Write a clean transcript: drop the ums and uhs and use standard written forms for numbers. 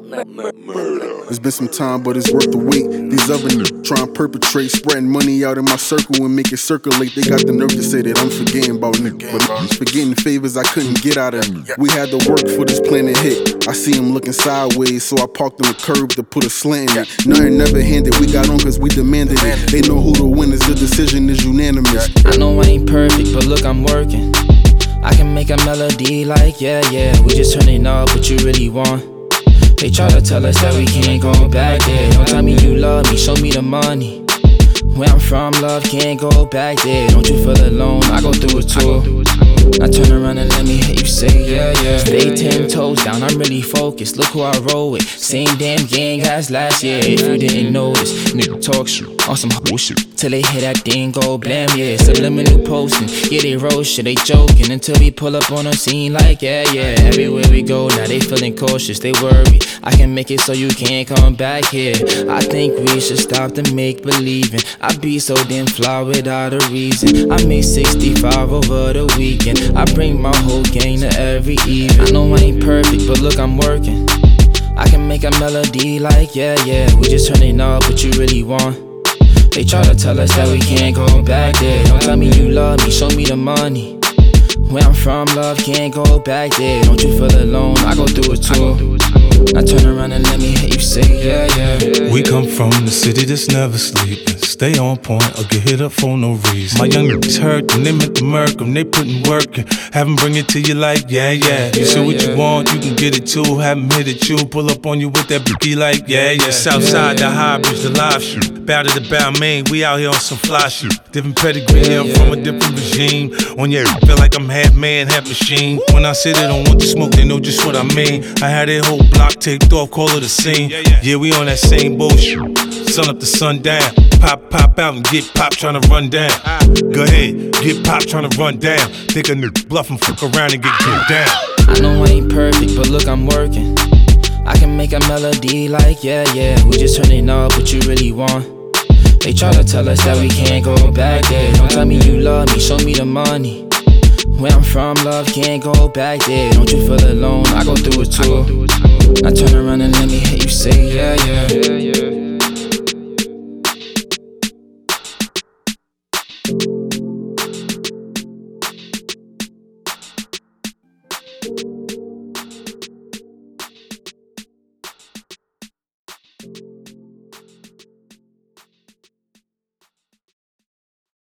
It's been some time, but it's worth the wait. These other niggas try and perpetrate, spreading money out in my circle and make it circulate. They got the nerve to say that I'm forgetting about niggas, but I'm forgetting favors I couldn't get out of them. We had to work for this planet hit. I see him looking sideways, so I parked on the curb to put a slant in it. Nothing never handed, we got on cause we demanded it. They know who the winners, the decision is unanimous. I know I ain't perfect, but look, I'm working. I can make a melody like, yeah, we just turning up what you really want. They try to tell us that we can't go back there. Don't tell me you love me, show me the money. Where I'm from, love can't go back there. Don't you feel alone, I go through it too. Now turn around and let me hear you say, yeah. Stay 10 toes down, I'm really focused. Look who I roll with, same damn gang as last year. If you didn't notice, nigga talk shit on some bullshit till they hear that thing go blam, yeah. Subliminal posting, yeah, they roll shit, they joking until we pull up on the scene like, yeah. Everywhere we go, now they feeling cautious, they worry I can make it so you can't come back here. I think we should stop the make believing. I be so damn fly without a reason. I made 65 over the weekend. I bring my whole gang to every evening. I know I ain't perfect, but look, I'm working. I can make a melody like, yeah. We just turning up what you really want. They try to tell us that we can't go back there. Don't tell me you love me, show me the money. Where I'm from, love can't go back there. Don't you feel alone, I go through it too. Now turn around and let me hear you say, yeah. We come from the city that's never sleeping. Stay on point or get hit up for no reason. My young niggas hurt and they meant to murk them. They putting work in, have them bring it to you like, yeah. You see what you want, you can get it too. Have them hit it you, pull up on you with that booty like, yeah. Southside, the high bridge, the live shoot. Bow to the bow main, we out here on some fly shoot. Different pedigree, I'm from a different regime. On your feel like I'm half man, half machine. When I say they don't want the smoke, they know just what I mean. I had their whole block taped off, call it a scene. Yeah, we on that same bullshit. Sun up to sundown. Pop out and get pop tryna run down. Go ahead, get pop tryna run down. Think a nigga bluff and fuck around and get kicked down. I know I ain't perfect, but look, I'm working. I can make a melody like, yeah. We just turning up what you really want. They try to tell us that we can't go back there. Don't tell me you love me, show me the money. Where I'm from, love can't go back there. Don't you feel alone, I go through it too. Now turn around and let me hear you say, yeah.